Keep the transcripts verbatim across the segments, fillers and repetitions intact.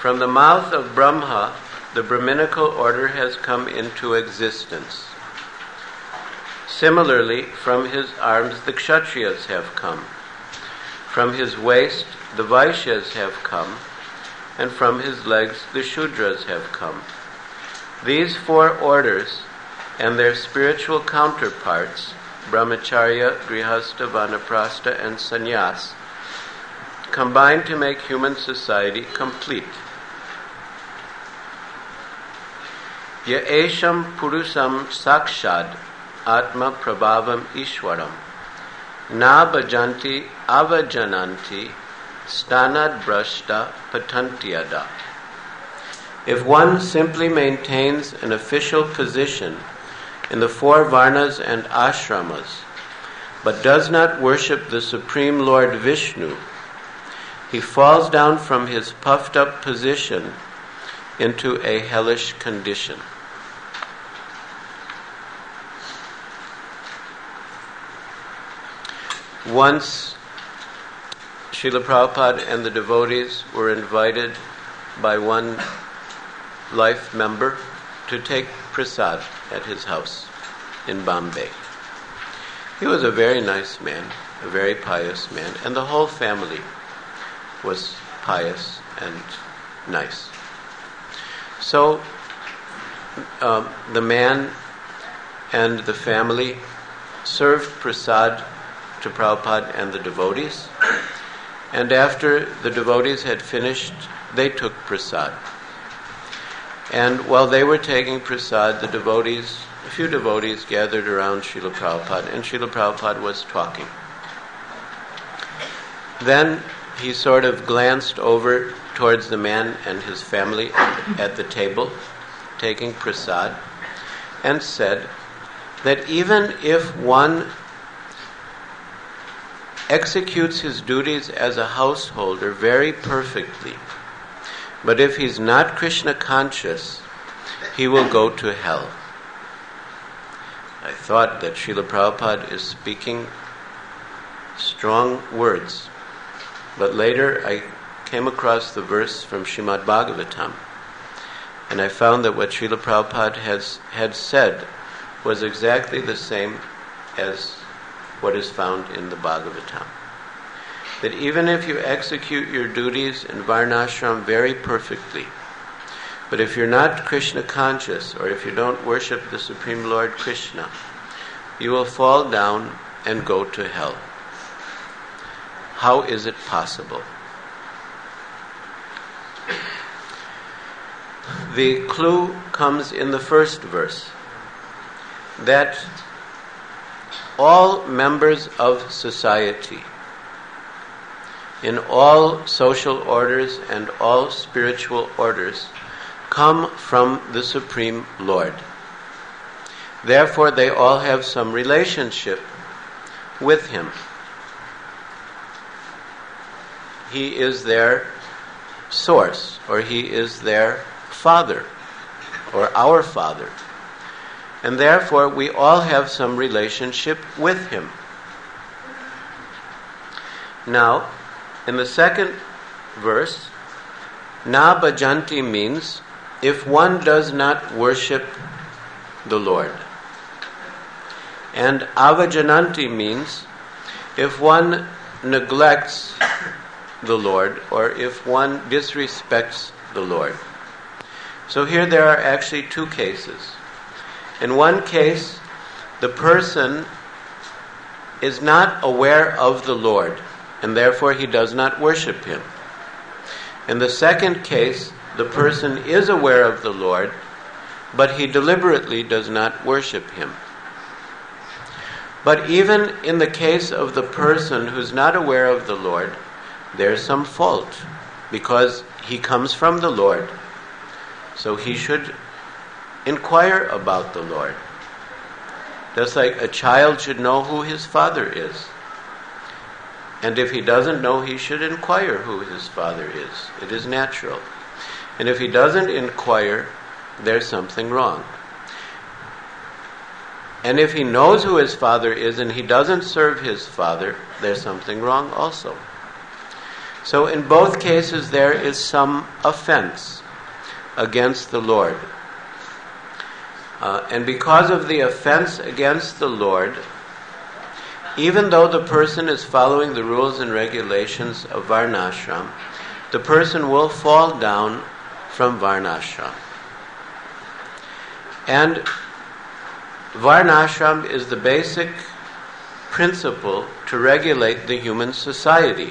From the mouth of Brahma, the Brahminical order has come into existence. Similarly, from his arms the Kshatriyas have come. From his waist the Vaishyas have come, and from his legs the Shudras have come. These four orders and their spiritual counterparts, Brahmacharya, Grihastha, Vanaprastha, and Sannyas, combine to make human society complete. Ya esham purusam sakshad atma prabhavam ishwaram na bhajanti avajananti stanad brashta patantyada. If one simply maintains an official position in the four varnas and ashramas, but does not worship the Supreme Lord Vishnu, he falls down from his puffed up position into a hellish condition. Once, Srila Prabhupada and the devotees were invited by one life member to take prasad at his house in Bombay. He was a very nice man, a very pious man, and the whole family was pious and nice. So, uh, the man and the family served prasad to Prabhupada and the devotees, and after the devotees had finished, they took prasad. And while they were taking prasad, the devotees, a few devotees gathered around Srila Prabhupada, and Srila Prabhupada was talking. Then he sort of glanced over towards the man and his family at the table, taking prasad, and said that even if one executes his duties as a householder very perfectly, but if he's not Krishna conscious, he will go to hell. I thought that Srila Prabhupada is speaking strong words, but later I came across the verse from Srimad Bhagavatam, and I found that what Srila Prabhupada has had said was exactly the same as what is found in the Bhagavatam. That even if you execute your duties in Varnashram very perfectly, but if you're not Krishna conscious, or if you don't worship the Supreme Lord Krishna, you will fall down and go to hell. How is it possible? The clue comes in the first verse, that all members of society, in all social orders and all spiritual orders, come from the Supreme Lord. Therefore, they all have some relationship with Him. He is their source, or He is their Father, or our Father. And therefore, we all have some relationship with Him. Now, in the second verse, na bhajanti means if one does not worship the Lord. And avajananti means if one neglects the Lord, or if one disrespects the Lord. So here there are actually two cases. In one case, the person is not aware of the Lord, and therefore he does not worship Him. In the second case, the person is aware of the Lord, but he deliberately does not worship Him. But even in the case of the person who's not aware of the Lord, there's some fault, because he comes from the Lord. So he should inquire about the Lord. Just like a child should know who his father is. And if he doesn't know, he should inquire who his father is. It is natural. And if he doesn't inquire, there's something wrong. And if he knows who his father is and he doesn't serve his father, there's something wrong also. So in both cases there is some offense against the Lord. Uh, and because of the offense against the Lord, even though the person is following the rules and regulations of Varnashram, the person will fall down from Varnashram. And Varnashram is the basic principle to regulate the human society.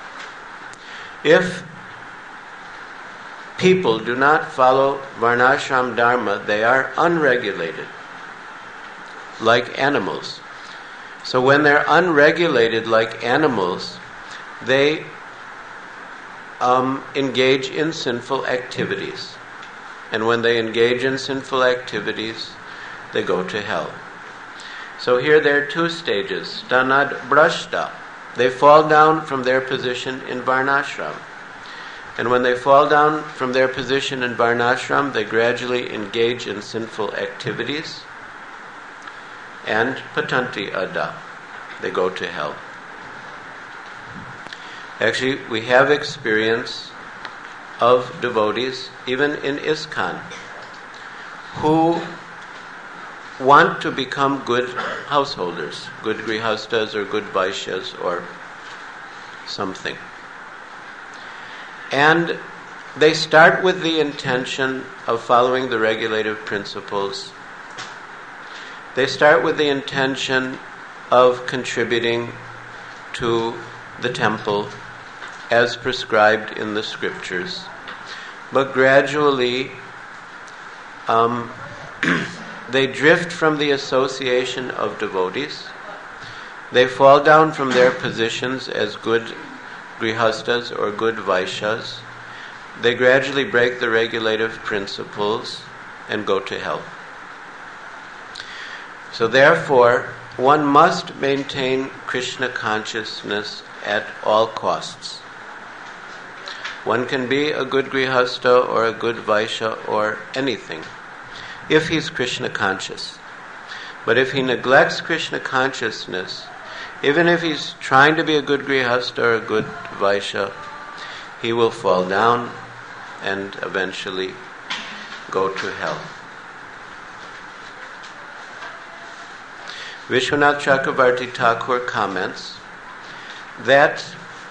If people do not follow Varnashram Dharma, they are unregulated, like animals. So when they're unregulated like animals, they um, engage in sinful activities. And when they engage in sinful activities, they go to hell. So here there are two stages. Stanad Brashta. They fall down from their position in Varnashram. And when they fall down from their position in Varnashram, they gradually engage in sinful activities. And Patanti Ada. They go to hell. Actually, we have experience of devotees, even in ISKCON, who want to become good householders, good grihastas or good vaishyas or something. And they start with the intention of following the regulative principles. They start with the intention of contributing to the temple as prescribed in the scriptures. But gradually, um, they drift from the association of devotees. They fall down from their positions as good grihastas or good vaishyas. They gradually break the regulative principles and go to hell. So therefore, one must maintain Krishna consciousness at all costs. One can be a good grihasta or a good vaishya or anything if he's Krishna conscious. But if he neglects Krishna consciousness, even if he's trying to be a good grihasta or a good vaishya, he will fall down and eventually go to hell. Vishwanath Chakravarti Thakur comments that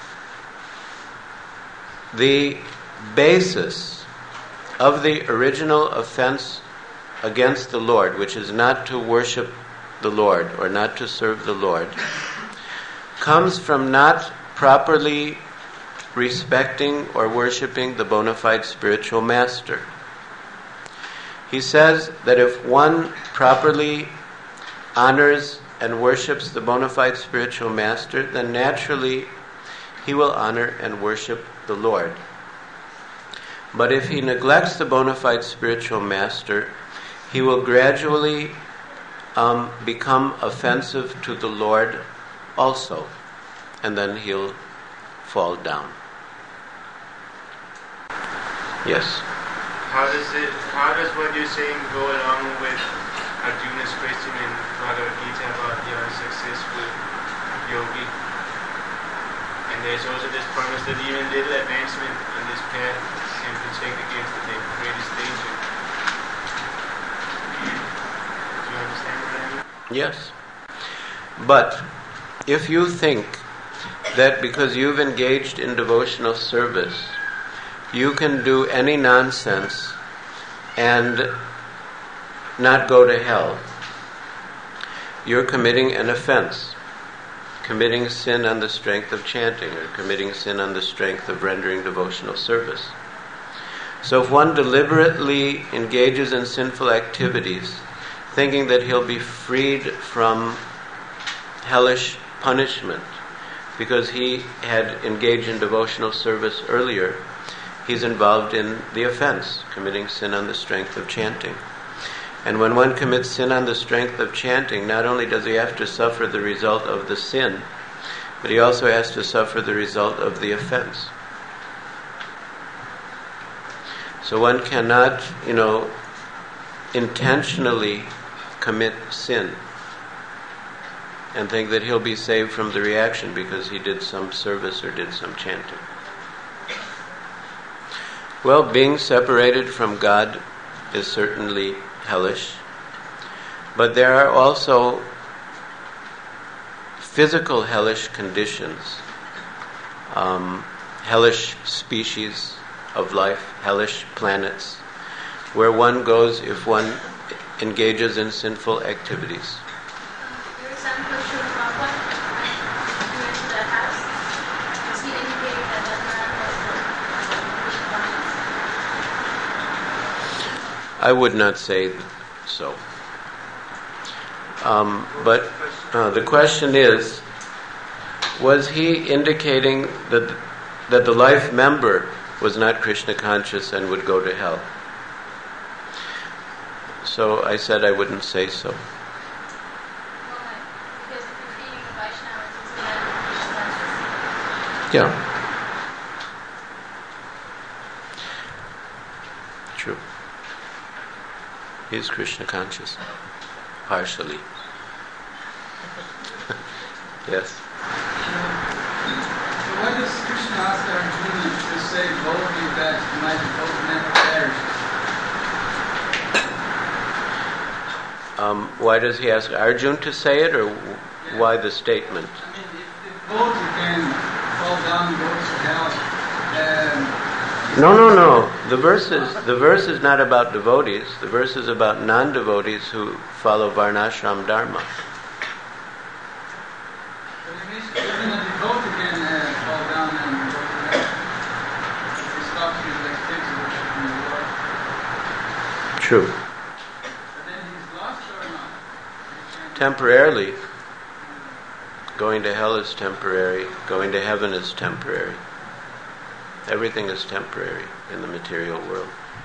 the basis of the original offense against the Lord, which is not to worship the Lord or not to serve the Lord, comes from not properly respecting or worshipping the bona fide spiritual master. He says that if one properly honors and worships the bona fide spiritual master, then naturally he will honor and worship the Lord. But if he neglects the bona fide spiritual master, he will gradually um, become offensive to the Lord also, and then he'll fall down. Yes? How does it? How does what you're saying go along with Arjuna's question in Bhagavad Gita about the unsuccessful yogi? And there's also this promise that even little advancement in this path can protect against the greatest danger. Do you understand what I mean? Yes. But if you think that because you've engaged in devotional service, you can do any nonsense and not go to hell, you're committing an offense. Committing sin on the strength of chanting, or committing sin on the strength of rendering devotional service. So if one deliberately engages in sinful activities, thinking that he'll be freed from hellish punishment because he had engaged in devotional service earlier, he's involved in the offense, committing sin on the strength of chanting. And when one commits sin on the strength of chanting, not only does he have to suffer the result of the sin, but he also has to suffer the result of the offense. So one cannot, you know, intentionally commit sin and think that he'll be saved from the reaction because he did some service or did some chanting. Well, being separated from God is certainly hellish, but there are also physical hellish conditions, um, hellish species of life, hellish planets, where one goes if one engages in sinful activities. Your example, Srila Prabhupada, he went to that house. Was he indicating that that man was the I would not say so. Um, but uh, the question is, was he indicating that that the life member was not Krishna conscious and would go to hell? So I said I wouldn't say so. Why? Because if you're feeding the Vaishnavas, it's the man who's Yeah. True. He is Krishna conscious. Partially. Yes. So why does Krishna ask Arjuna to say boldly that my both never perish? Um, why does he ask Arjuna to say it, or w- why the statement? I mean, if, if both can fall down and go to hell, then... No, no, no. The verse is the verse is not about devotees. The verse is about non-devotees who follow Varnashram Dharma. But it means even a devotee can uh, fall down and go to hell. If he stops his like sticks in the Lord. True. But then he's lost or not? Temporarily. Going to hell is temporary. Going to heaven is temporary. Everything is temporary in the material world.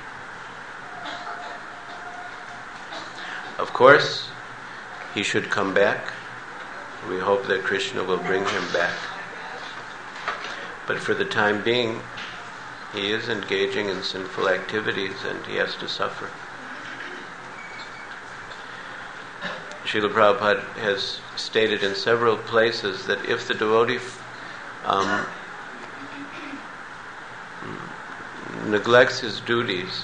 Of course, he should come back. We hope that Krishna will bring him back. But for the time being, he is engaging in sinful activities and he has to suffer. Srila Prabhupada has stated in several places that if the devotee um, neglects his duties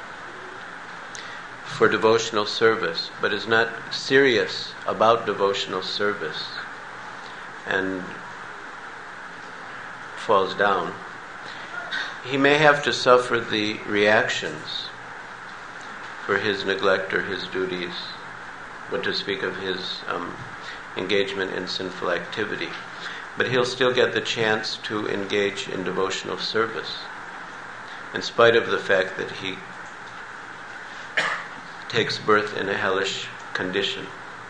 for devotional service, but is not serious about devotional service and falls down, he may have to suffer the reactions for his neglect or his duties, but to speak of his um, engagement in sinful activity. But he'll still get the chance to engage in devotional service, in spite of the fact that he takes birth in a hellish condition.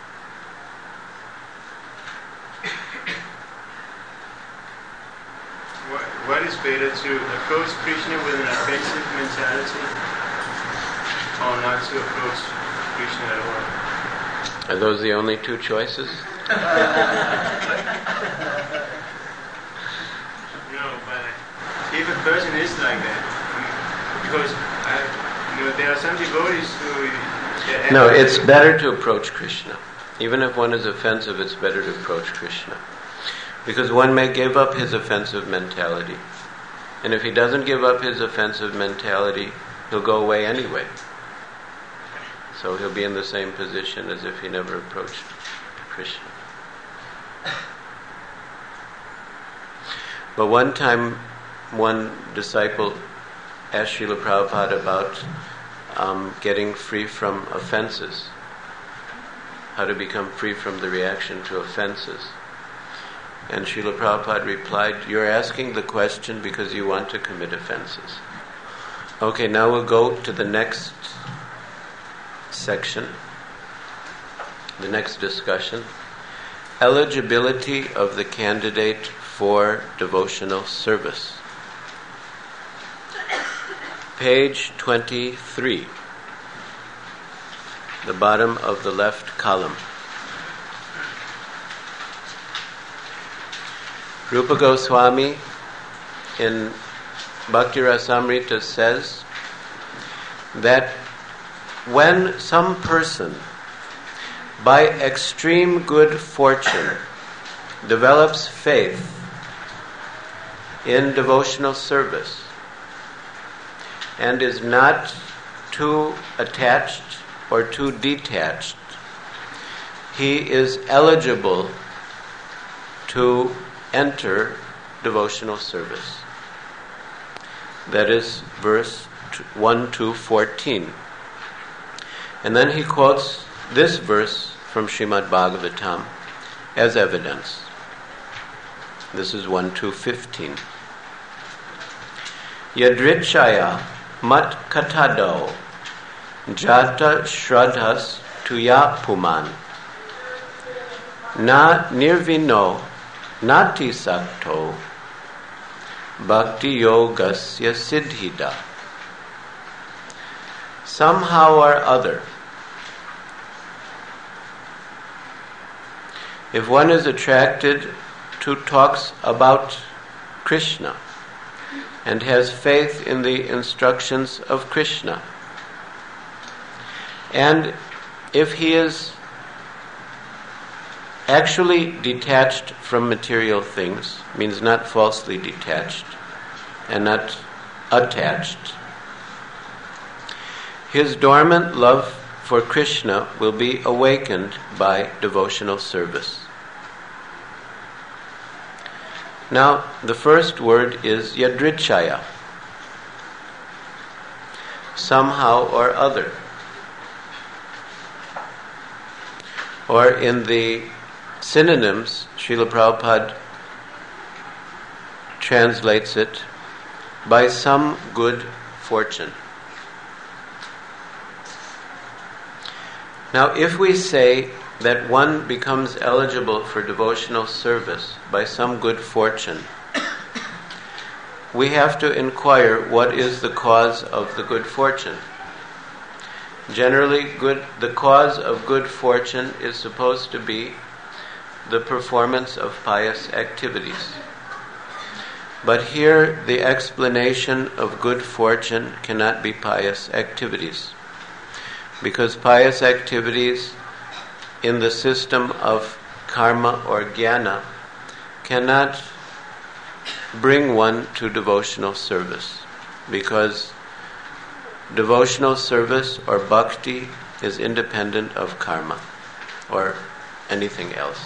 What, what is better, to approach Krishna with an offensive mentality, or not to approach Krishna at all? Are those the only two choices? No, but if a person is like that, because I, you know, there are some devotees who... No, it's better to approach Krishna. Even if one is offensive, it's better to approach Krishna. Because one may give up his offensive mentality. And if he doesn't give up his offensive mentality, he'll go away anyway. So he'll be in the same position as if he never approached Krishna. But one time, one disciple asked Srila Prabhupada about um, getting free from offenses, how to become free from the reaction to offenses. And Srila Prabhupada replied, "You're asking the question because you want to commit offenses." Okay, now we'll go to the next section, the next discussion. Eligibility of the candidate for devotional service. Page twenty-three, the bottom of the left column. Rupa Goswami in Bhakti Rasamrita says that when some person, by extreme good fortune, develops faith in devotional service, and is not too attached or too detached, he is eligible to enter devotional service. That is verse one to fourteen. And then he quotes this verse from Srimad Bhagavatam as evidence. This is one to fifteen. Yadrichaya mat katado jata shraddhas tuya puman na nirvino nati sakto bhakti yogasya siddhida. Somehow or other, if one is attracted to talks about Krishna and has faith in the instructions of Krishna, and if he is actually detached from material things, means not falsely detached and not attached, his dormant love for Krishna will be awakened by devotional service. Now, the first word is yadrichaya, somehow or other. Or in the synonyms, Srila Prabhupada translates it by some good fortune. Now, if we say that one becomes eligible for devotional service by some good fortune, we have to inquire what is the cause of the good fortune. Generally, good, the cause of good fortune is supposed to be the performance of pious activities. But here, the explanation of good fortune cannot be pious activities, because pious activities in the system of karma or jnana cannot bring one to devotional service, because devotional service or bhakti is independent of karma or anything else.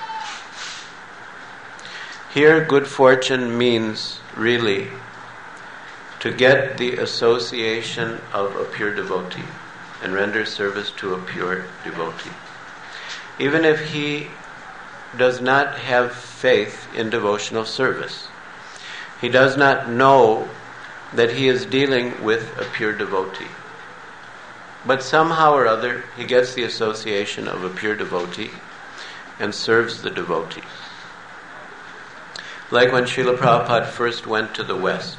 Here, good fortune means really to get the association of a pure devotee and render service to a pure devotee. Even if he does not have faith in devotional service, he does not know that he is dealing with a pure devotee. But somehow or other, he gets the association of a pure devotee and serves the devotee. Like when Srila Prabhupada first went to the West,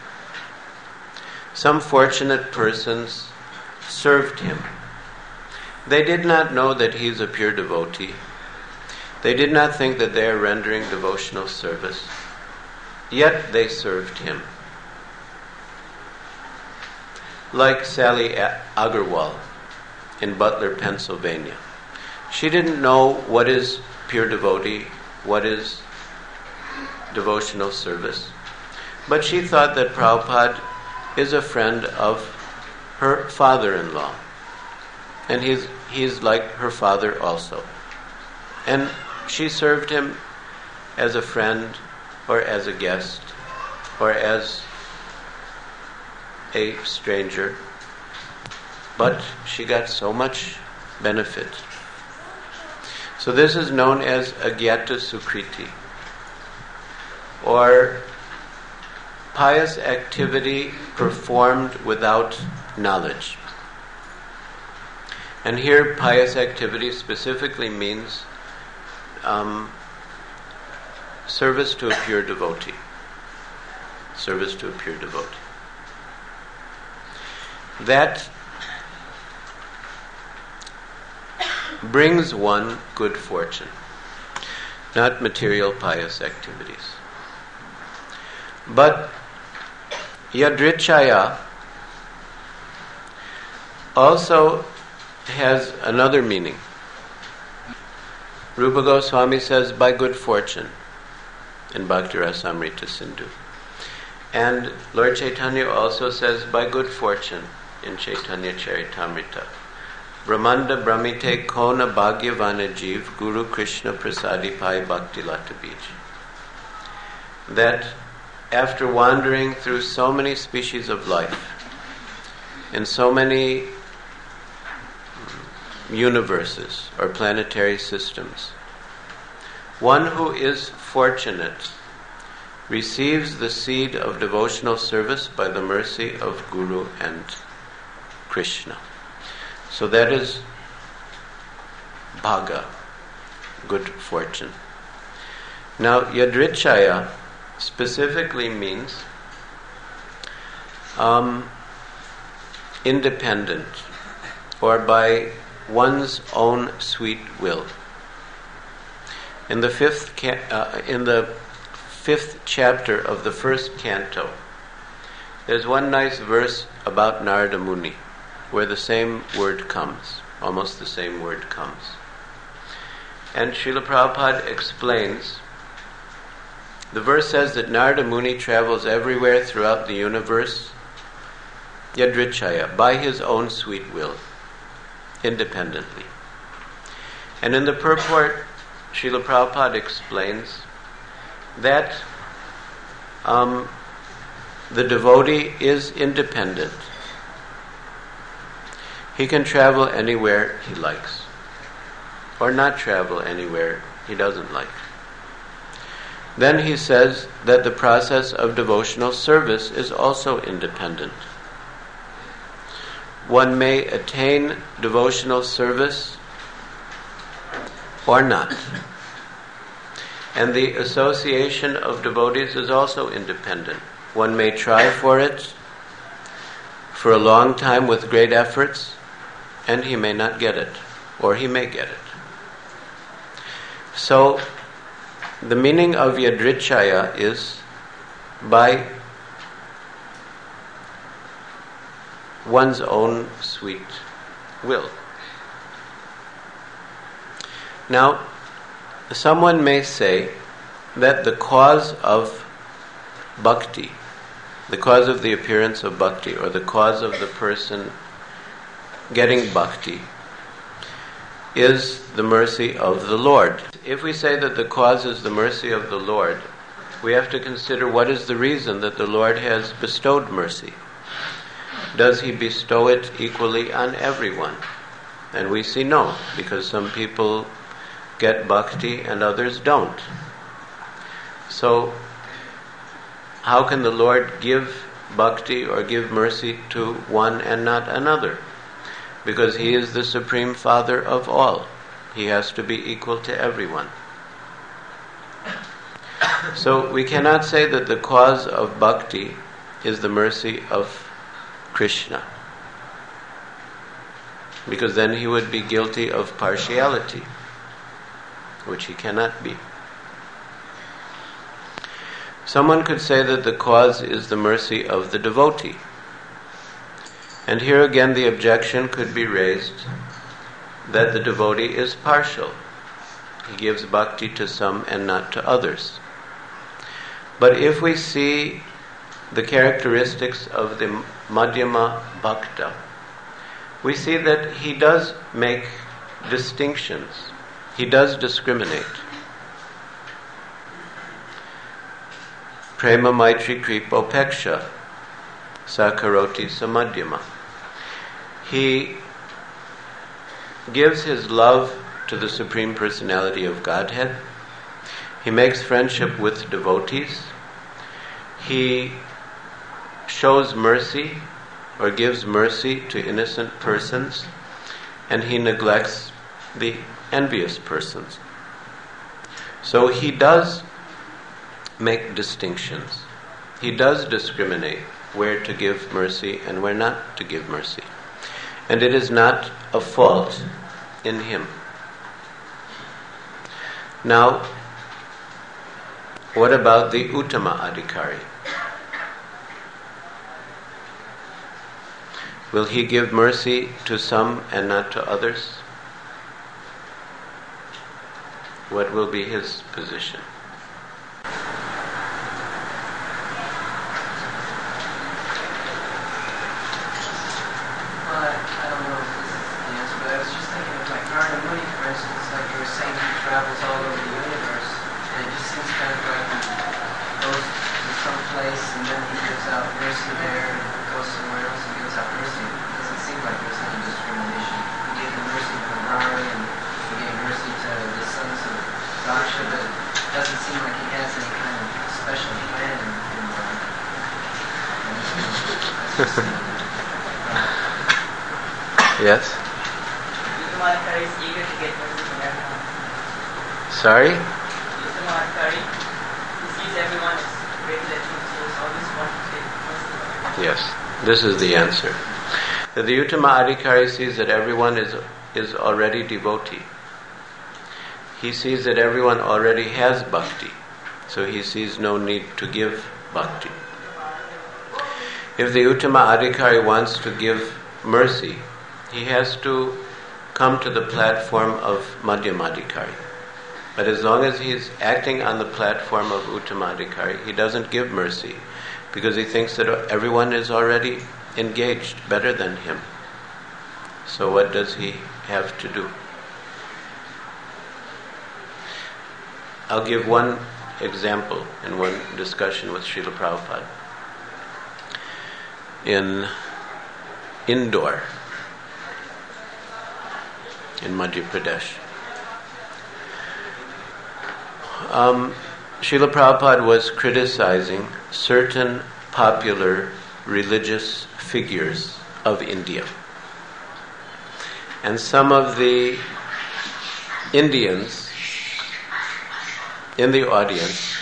some fortunate persons served him. They did not know that he is a pure devotee. They did not think that they are rendering devotional service. Yet they served him. Like Sally Agarwal in Butler, Pennsylvania. She didn't know what is pure devotee, what is devotional service. But she thought that Prabhupada is a friend of her father-in-law. And he's, he's like her father also. And she served him as a friend or as a guest or as a stranger. But she got so much benefit. So this is known as agyata sukriti, or pious activity performed without knowledge. And here, pious activity specifically means um, service to a pure devotee. Service to a pure devotee. That brings one good fortune, not material pious activities. But yadrichaya also has another meaning. Rupa Goswami says by good fortune in Bhakti Rasamrita Sindhu. And Lord Chaitanya also says, by good fortune in Chaitanya Charitamrita, Brahmanda Brahmite Kona Bhagyavana Jeev Guru Krishna Prasadi Pai Bhakti Lata Bij. That after wandering through so many species of life, in so many universes or planetary systems, one who is fortunate receives the seed of devotional service by the mercy of Guru and Krishna. So that is bhaga, good fortune. Now, yadrichaya specifically means um, independent, or by one's own sweet will. In the fifth ca- uh, in the fifth chapter of the first canto, there's one nice verse about Narada Muni, where the same word comes, almost the same word comes. And Srila Prabhupada explains, the verse says that Narada Muni travels everywhere throughout the universe, yadrichaya, by his own sweet will, independently. And in the purport, Srila Prabhupada explains that um, the devotee is independent. He can travel anywhere he likes, or not travel anywhere he doesn't like. Then he says that the process of devotional service is also independent. One may attain devotional service or not. And the association of devotees is also independent. One may try for it for a long time with great efforts, and he may not get it, or he may get it. So, the meaning of yadrichaya is by one's own sweet will. Now, someone may say that the cause of bhakti, the cause of the appearance of bhakti, or the cause of the person getting bhakti, is the mercy of the Lord. If we say that the cause is the mercy of the Lord, we have to consider what is the reason that the Lord has bestowed mercy. Does he bestow it equally on everyone? And we see no, because some people get bhakti and others don't. So, how can the Lord give bhakti or give mercy to one and not another? Because he is the Supreme Father of all. He has to be equal to everyone. So we cannot say that the cause of bhakti is the mercy of Krishna, because then he would be guilty of partiality, which he cannot be. Someone could say that the cause is the mercy of the devotee. And here again the objection could be raised that the devotee is partial. He gives bhakti to some and not to others. But if we see the characteristics of the Madhyama Bhakta, we see that he does make distinctions. He does discriminate. Prema Maitri Kripa Upeksha Sakaroti Samadhyama. He gives his love to the Supreme Personality of Godhead. He makes friendship with devotees. He shows mercy or gives mercy to innocent persons, and he neglects the envious persons. So he does make distinctions. He does discriminate where to give mercy and where not to give mercy. And it is not a fault in him. Now, what about the Uttama Adhikari? Will he give mercy to some and not to others? What will be his position? Yes? Uttamaadhikari is eager to get mercy from everyone. Sorry? Uttamaadhikari, he sees everyone as greater than him, so he's always wanting to get mercy from everyone. Yes. This is the answer. That the Uttama Adhikari sees that everyone is is already devotee. He sees that everyone already has bhakti, so he sees no need to give bhakti. If the Uttama Adhikari wants to give mercy, he has to come to the platform of Madhyamadhikari. But as long as he is acting on the platform of Uttamadhikari, he doesn't give mercy because he thinks that everyone is already engaged better than him. So what does he have to do? I'll give one example in one discussion with Srila Prabhupada. In Indore, in Madhya Pradesh, um, Srila Prabhupada was criticizing certain popular religious figures of India. And some of the Indians in the audience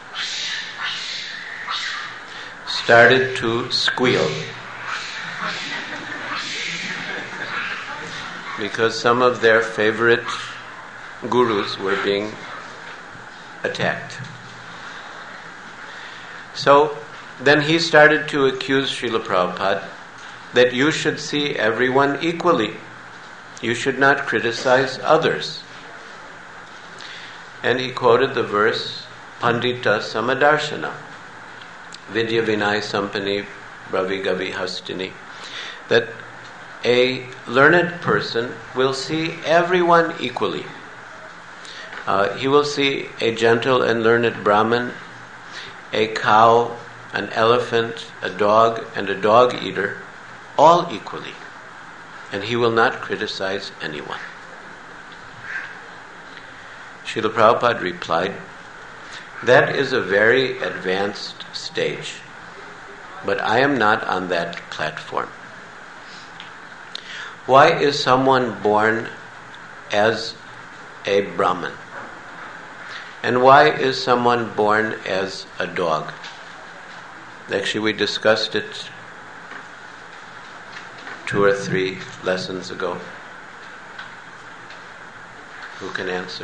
started to squeal because some of their favorite gurus were being attacked. So then he started to accuse Srila Prabhupada that you should see everyone equally. You should not criticize others. And he quoted the verse, Pandita Samadarshana, Vidya Vinay Sampani Bravi Gavi Hastini, that a learned person will see everyone equally. Uh, he will see a gentle and learned Brahmin, a cow, an elephant, a dog, and a dog eater, all equally. And he will not criticize anyone. Srila Prabhupada replied, that is a very advanced stage, but I am not on that platform. Why is someone born as a Brahmin? And why is someone born as a dog? Actually, we discussed it two or three lessons ago. Who can answer?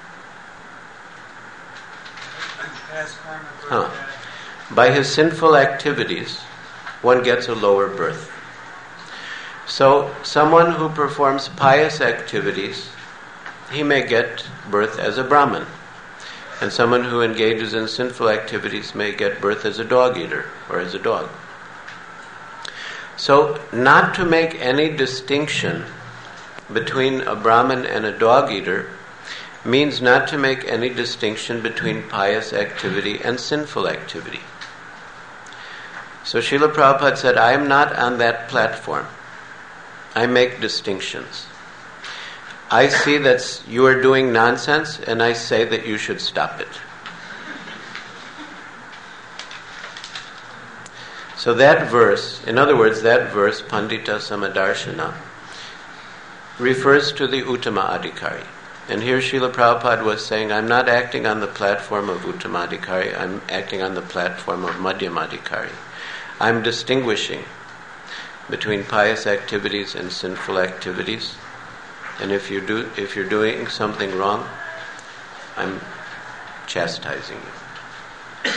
Huh. By his sinful activities, one gets a lower birth. So, someone who performs pious activities, he may get birth as a Brahmin. And someone who engages in sinful activities may get birth as a dog eater or as a dog. So, not to make any distinction between a Brahmin and a dog eater means not to make any distinction between pious activity and sinful activity. So Srila Prabhupada said, I am not on that platform. I make distinctions. I see that you are doing nonsense and I say that you should stop it. So that verse, in other words, that verse, Pandita Samadarshana, refers to the Uttama Adhikari. And here Srila Prabhupada was saying, I'm not acting on the platform of Uttama Adhikari, I'm acting on the platform of Madhyama Adhikari. I'm distinguishing between pious activities and sinful activities. And if you do, if you're doing something wrong, I'm chastising you.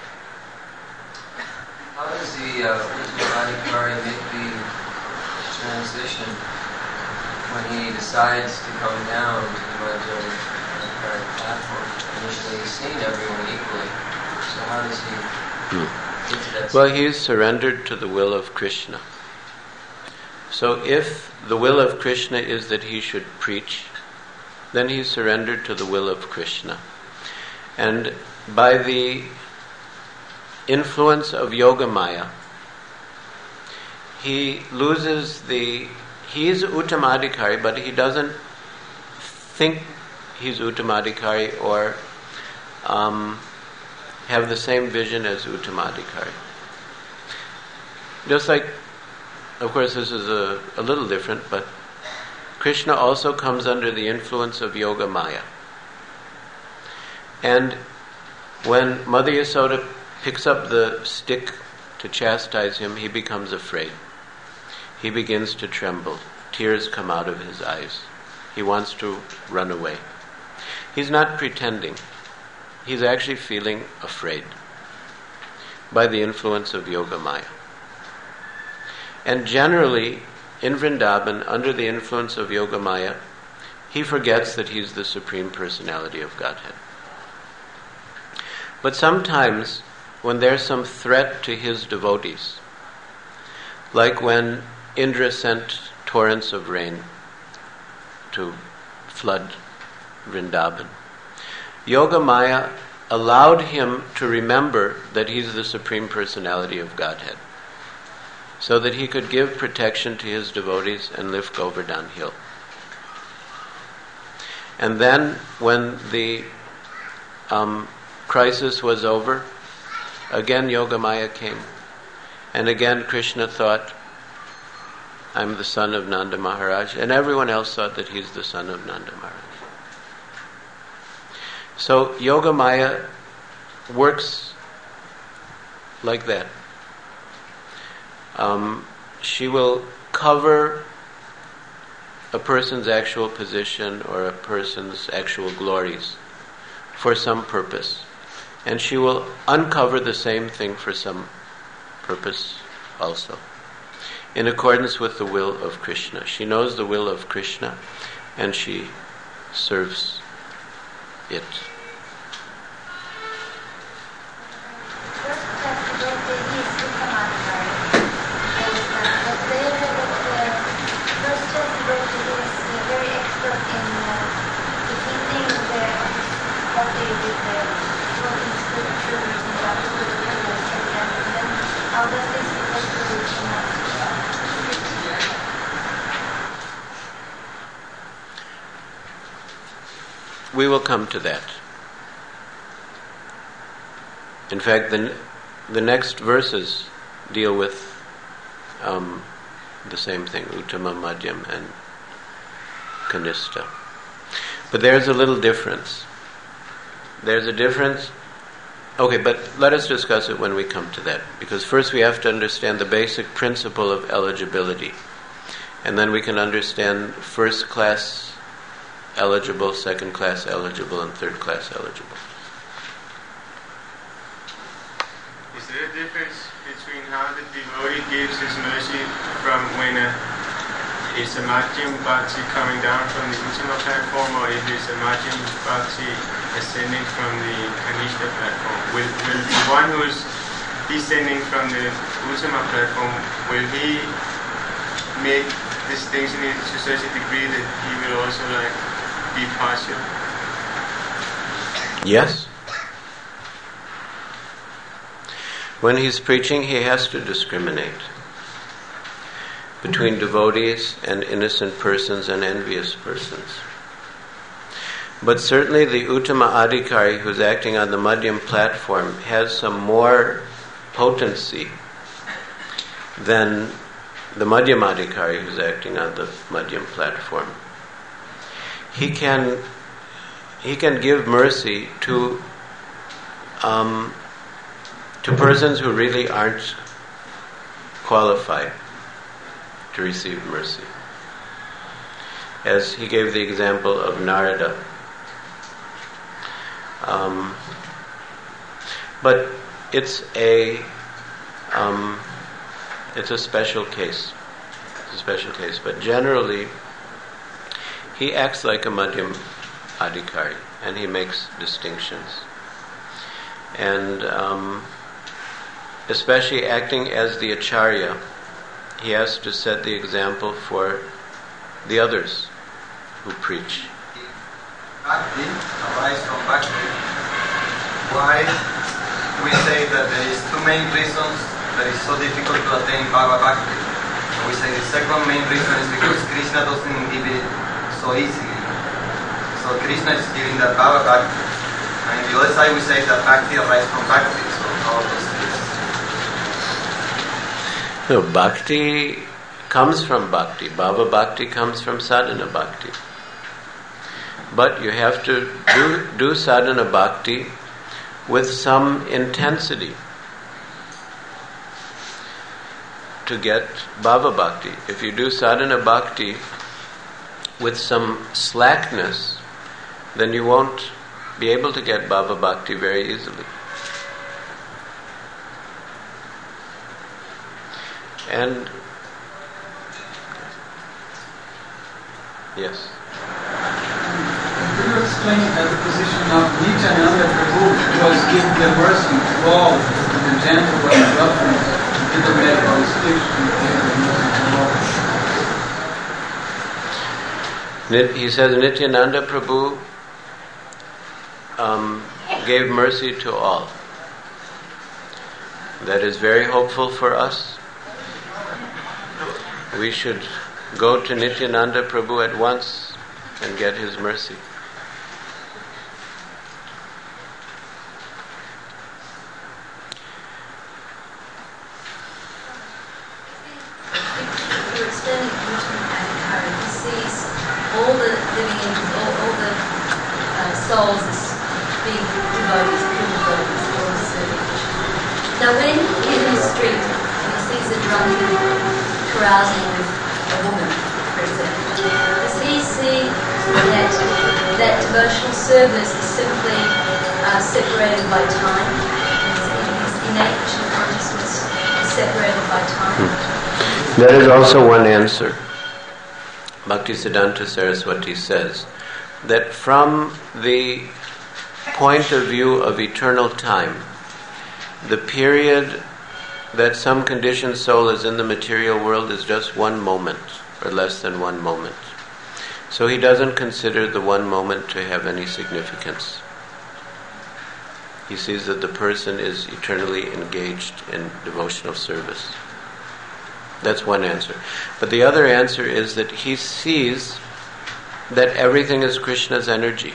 How does the uh, Uttama Adhikari make the transition when he decides to come down to the Madhyama Adhikari platform? Initially he's seen everyone equally. So how does he Hmm. get to that? Well, he's surrendered to the will of Krishna. So if the will of Krishna is that he should preach, then he's surrendered to the will of Krishna. And by the influence of Yogamaya, he loses the... He is Uttamadhikari, but he doesn't think he's Uttamadhikari or um, have the same vision as Uttamadhikari. just like, of course this is a, a little different, but Krishna also comes under the influence of Yoga Maya. And when Mother Yasoda picks up the stick to chastise him, he becomes afraid. He begins to tremble. Tears come out of his eyes. He wants to run away. He's not pretending. He's actually feeling afraid by the influence of Yoga Maya. And generally, in Vrindavan, under the influence of Yoga Maya, he forgets that he's the Supreme Personality of Godhead. But sometimes, when there's some threat to his devotees, like when Indra sent torrents of rain to flood Vrindavan, Yoga Maya allowed him to remember that he's the Supreme Personality of Godhead, so that he could give protection to his devotees and lift Govardhan Hill. And then, when the um, crisis was over, again Yoga Maya came. And again Krishna thought, I'm the son of Nanda Maharaj. And everyone else thought that he's the son of Nanda Maharaj. So Yoga Maya works like that. Um, she will cover a person's actual position or a person's actual glories for some purpose. And she will uncover the same thing for some purpose also, in accordance with the will of Krishna. She knows the will of Krishna and she serves it. We will come to that. In fact, the the next verses deal with um, the same thing, Uttama, Madhyam, and Kanishta. But there's a little difference. There's a difference. Okay, but let us discuss it when we come to that, because first we have to understand the basic principle of eligibility, and then we can understand first class eligible, second class eligible, and third class eligible. Is there a difference between how the devotee gives his mercy from when a, it's a Madhyam Bhakti coming down from the Uttama platform, or if it's a Madhyam Bhakti ascending from the Kanishta platform? Will, will the one who's descending from the Uttama platform, will he make distinction to such a degree that he will also like be partial? Yes. When he's preaching, he has to discriminate between devotees and innocent persons and envious persons. But certainly the Uttama Adhikari who's acting on the Madhyam platform has some more potency than the Madhyam Adhikari who's acting on the Madhyam platform. He can he can give mercy to um, to persons who really aren't qualified to receive mercy. As he gave the example of Narada. Um, but it's a um, it's a special case. It's a special case. But generally, he acts like a Madhyam Adhikari, and he makes distinctions. And um, especially acting as the Acharya, he has to set the example for the others who preach. Bhakti arise from Bhakti. Why we say that there is two main reasons that it's so difficult to attain Bhava Bhakti. We say the second main reason is because Krishna doesn't give it so easily. So Krishna is giving that Bhava Bhakti. And the other side we say that Bhakti arises from Bhakti. So all those things. No, bhakti comes from bhakti. Bhava bhakti comes from sadhana bhakti. But you have to do, do sadhana bhakti with some intensity to get bhava bhakti. If you do sadhana bhakti with some slackness, then you won't be able to get bhava bhakti very easily. And yes. Could you explain that the position of Nityananda Prabhu was give the mercy to all with the gentle and suffering to the medical station? He says Nityananda Prabhu um, gave mercy to all. That is very hopeful for us. We should go to Nityananda Prabhu at once and get his mercy. You're extending Uttama Adhikari. He sees all the living entities, all, all the uh, souls as being devotees, pure devotees, all the serving. Now when in the street he sees a drunkard carousing with a woman, for example, does he see that that devotional service is simply uh, separated by time? His innate Krishna consciousness is separated by time? That is also one answer. Bhaktisiddhanta Saraswati says that from the point of view of eternal time, the period that some conditioned soul is in the material world is just one moment, or less than one moment. So he doesn't consider the one moment to have any significance. He sees that the person is eternally engaged in devotional service. That's one answer. But the other answer is that he sees that everything is Krishna's energy.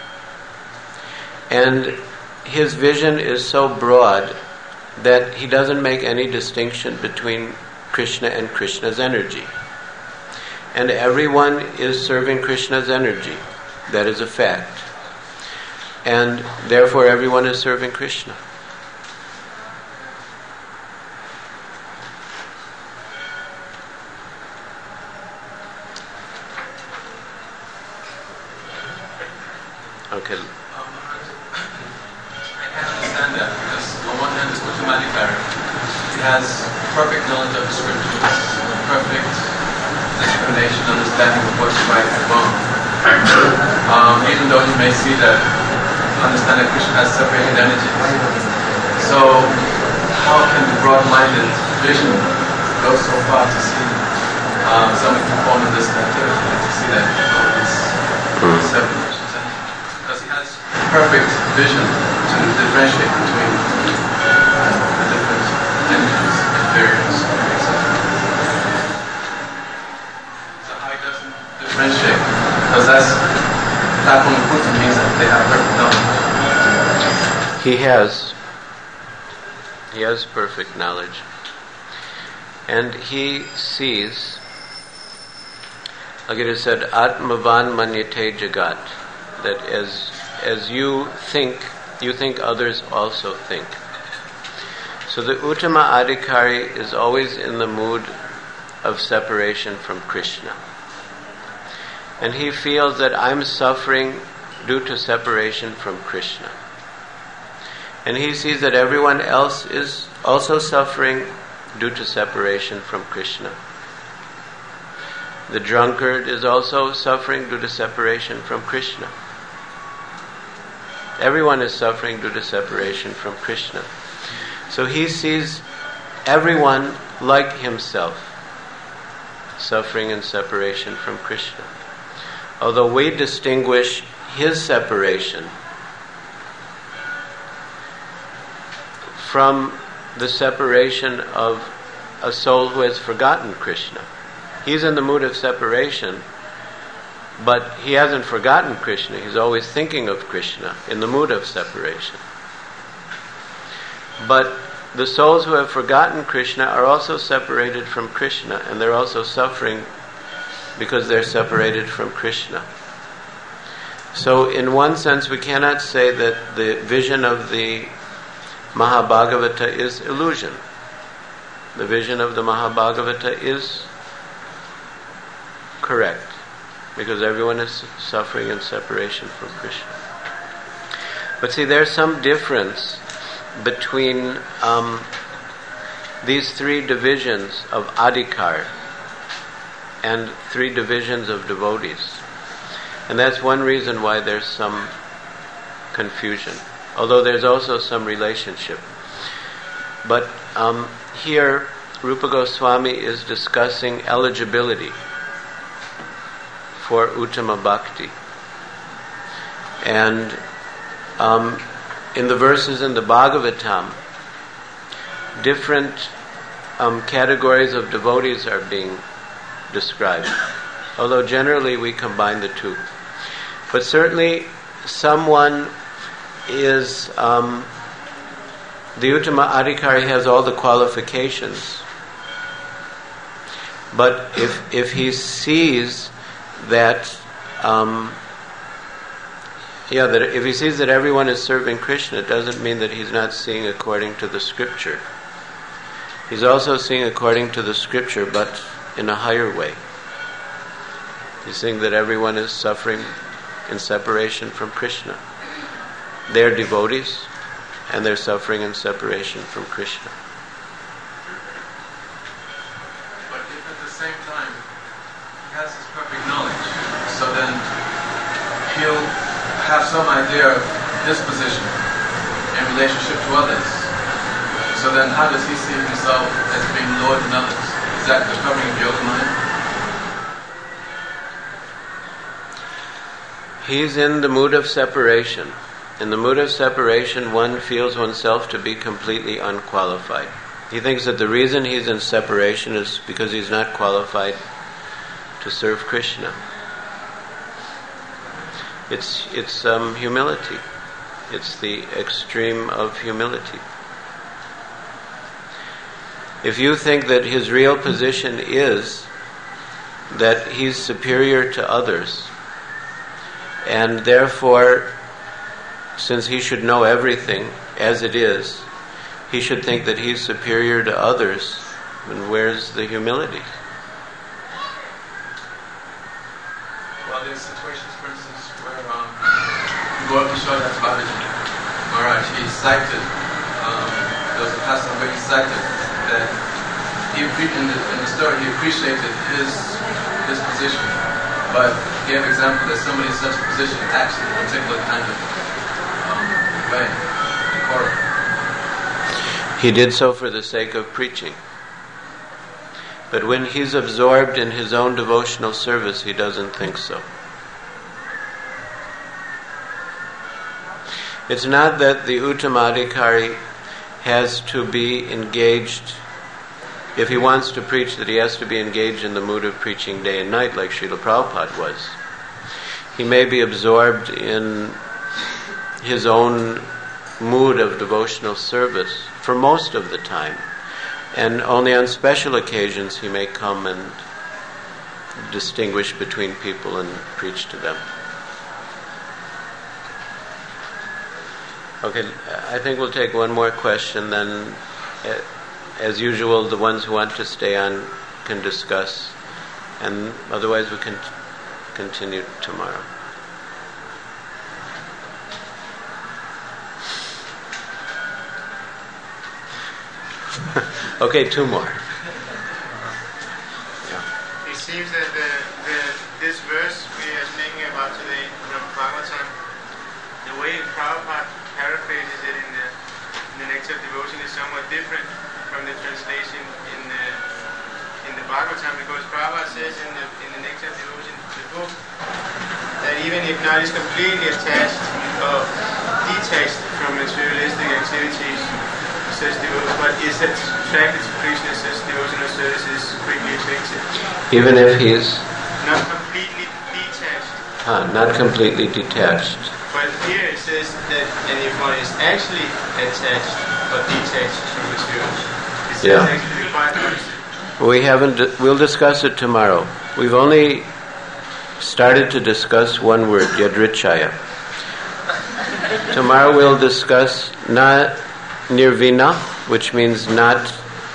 And his vision is so broad that he doesn't make any distinction between Krishna and Krishna's energy. And everyone is serving Krishna's energy. That is a fact. And therefore everyone is serving Krishna. Okay. Has perfect knowledge of the scriptures, perfect discrimination, understanding of what's right and wrong. Um, even though he may see that, understand that Krishna has separated energies. So, how can the broad-minded vision go so far to see um, someone can fall in this activity, to see that all these seven nations? Because he has perfect vision to differentiate between the different energies, experience, et cetera. So how he doesn't differentiate? Because that's Takumaputta means that they have perfect knowledge. He has. He has perfect knowledge. And he sees, like it is said, Atmavan manyate jagat, that as as you think, you think others also think. So the Uttama Adhikari is always in the mood of separation from Krishna. And he feels that I'm suffering due to separation from Krishna. And he sees that everyone else is also suffering due to separation from Krishna. The drunkard is also suffering due to separation from Krishna. Everyone is suffering due to separation from Krishna. So he sees everyone like himself, suffering in separation from Krishna. Although we distinguish his separation from the separation of a soul who has forgotten Krishna. He's in the mood of separation, but he hasn't forgotten Krishna. He's always thinking of Krishna in the mood of separation. But the souls who have forgotten Krishna are also separated from Krishna, and they're also suffering because they're separated from Krishna. So in one sense we cannot say that the vision of the Mahabhagavata is illusion. The vision of the Mahabhagavata is correct, because everyone is suffering in separation from Krishna. But see, there's some difference between um, these three divisions of adhikar and three divisions of devotees. And that's one reason why there's some confusion, although there's also some relationship. But um, here, Rupa Goswami is discussing eligibility for Uttama Bhakti. And um, in the verses in the Bhagavatam, different um, categories of devotees are being described, although generally we combine the two. But certainly someone is, um, the Uttama Adhikari has all the qualifications, but if if he sees that, um, yeah, that if he sees that everyone is serving Krishna, it doesn't mean that he's not seeing according to the scripture. He's also seeing according to the scripture, but in a higher way. He's seeing that everyone is suffering in separation from Krishna. They're devotees, and they're suffering in separation from Krishna. But if at the same time he has his perfect knowledge, so then he'll have some idea of his position in relationship to others. So then how does he see himself as being Lord in others? Is that the covering of yoga mind? He's in the mood of separation. In the mood of separation, one feels oneself to be completely unqualified. He thinks that the reason he's in separation is because he's not qualified to serve Krishna. It's it's um, humility. It's the extreme of humility. If you think that his real position is that he's superior to others, and therefore, since he should know everything as it is, he should think that he's superior to others, then where's the humility? Well, there's situations, for instance, where um, Gaura Kishore Das Babaji Maharaj, he cited, um, there was a passage where he cited that he, in the, in the story, he appreciated his his position, but gave example that somebody in such a position acts in a particular kind of um, way, decorum. He did so for the sake of preaching. But when he's absorbed in his own devotional service, he doesn't think so. It's not that the Uttamadhikari has to be engaged, if he wants to preach, that he has to be engaged in the mood of preaching day and night like Srila Prabhupada was. He may be absorbed in his own mood of devotional service for most of the time, and only on special occasions he may come and distinguish between people and preach to them. Okay, I think we'll take one more question, then uh, as usual the ones who want to stay on can discuss, and otherwise we can continue tomorrow. Okay, two more. Yeah. It seems that the, the, this verse we are speaking about today from Bhagavatam, the way Prabhupada paraphrases it in the, in the Nectar of Devotion is somewhat different from the translation in the, in the Bhagavatam, because Prabhupada says in the, in the Nectar of Devotion, the book, that even if not is completely attached or detached from materialistic activities, says devotion, but is attracted to Krishna, says devotional service is quickly effective. Even if he is not completely detached. Ah, not completely detached. But here it says that, and if one is actually attached, but detached from material. Is Yeah. that actually quite We haven't, we'll discuss it tomorrow. We've only started to discuss one word, Yadrichaya. Tomorrow we'll discuss not nirvina, which means not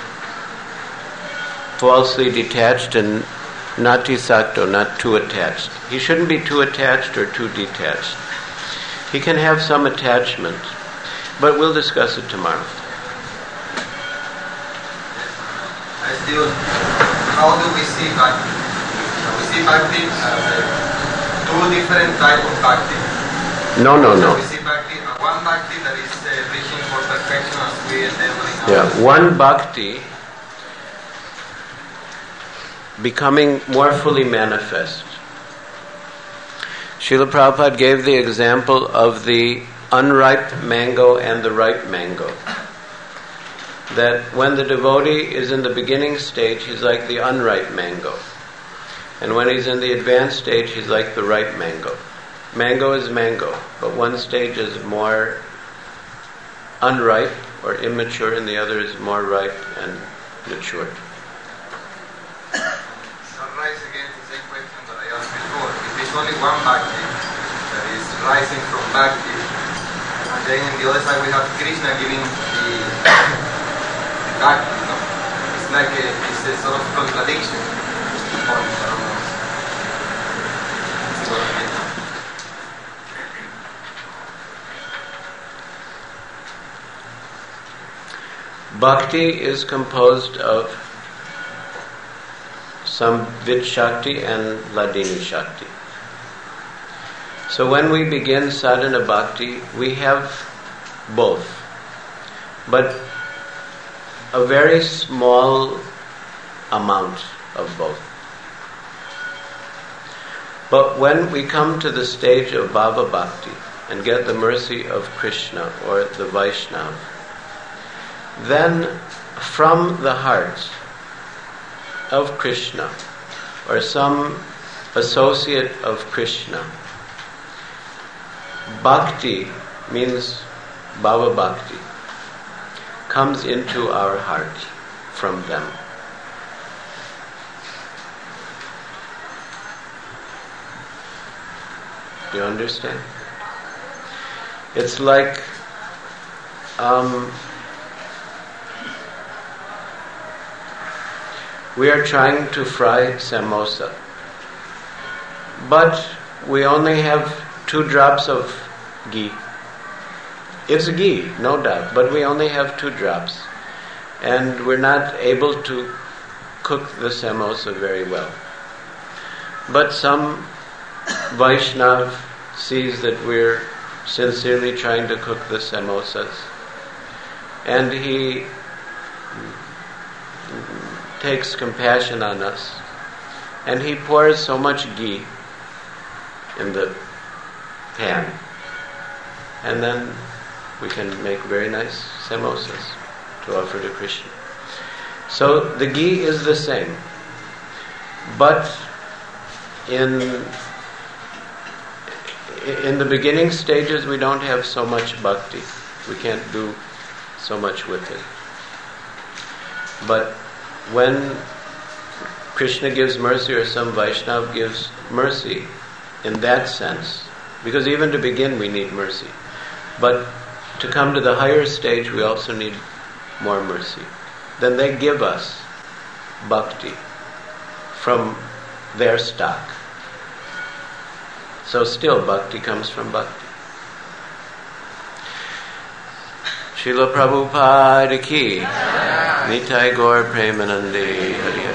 falsely detached, and natisakto, not too attached. He shouldn't be too attached or too detached. He can have some attachment, but we'll discuss it tomorrow. I still, how do we see bhakti? We see bhakti as a two different types of bhakti. No, no, So no. we see bhakti, uh, one bhakti that is uh, reaching for perfection as we endeavor in our Yeah, one bhakti becoming more fully manifest. Srila Prabhupada gave the example of the unripe mango and the ripe mango. That when the devotee is in the beginning stage, he's like the unripe mango. And when he's in the advanced stage, he's like the ripe mango. Mango is mango, but one stage is more unripe or immature, and the other is more ripe and matured. Sunrise again the same question that I asked before. If there's only one bhakti that is rising from bhakti, and then on the other side we have Krishna giving the, the bhakti, no? It's like a, it's a sort of contradiction. I don't know. See what I mean? Bhakti is composed of Samvit Shakti and Ladini Shakti. So when we begin sadhana bhakti, we have both, but a very small amount of both. But when we come to the stage of Bhava Bhakti and get the mercy of Krishna or the Vaishnava, then from the heart of Krishna or some associate of Krishna, bhakti means Bhava Bhakti comes into our heart from them. Do you understand? It's like um, we are trying to fry samosa, but we only have two drops of ghee. It's ghee, no doubt, but we only have two drops, and we're not able to cook the samosa very well. But some Vaishnav sees that we're sincerely trying to cook the samosas, and he takes compassion on us, and he pours so much ghee in the pan, and then we can make very nice samosas to offer to Krishna. So the ghee is the same, but in in the beginning stages we don't have so much bhakti. We can't do so much with it. But when Krishna gives mercy or some Vaishnava gives mercy in that sense, because even to begin we need mercy, but to come to the higher stage we also need more mercy, then they give us bhakti from their stock. So still bhakti comes from bhakti. Srila Prabhupada ki, Nitai Gaur Premanande Hari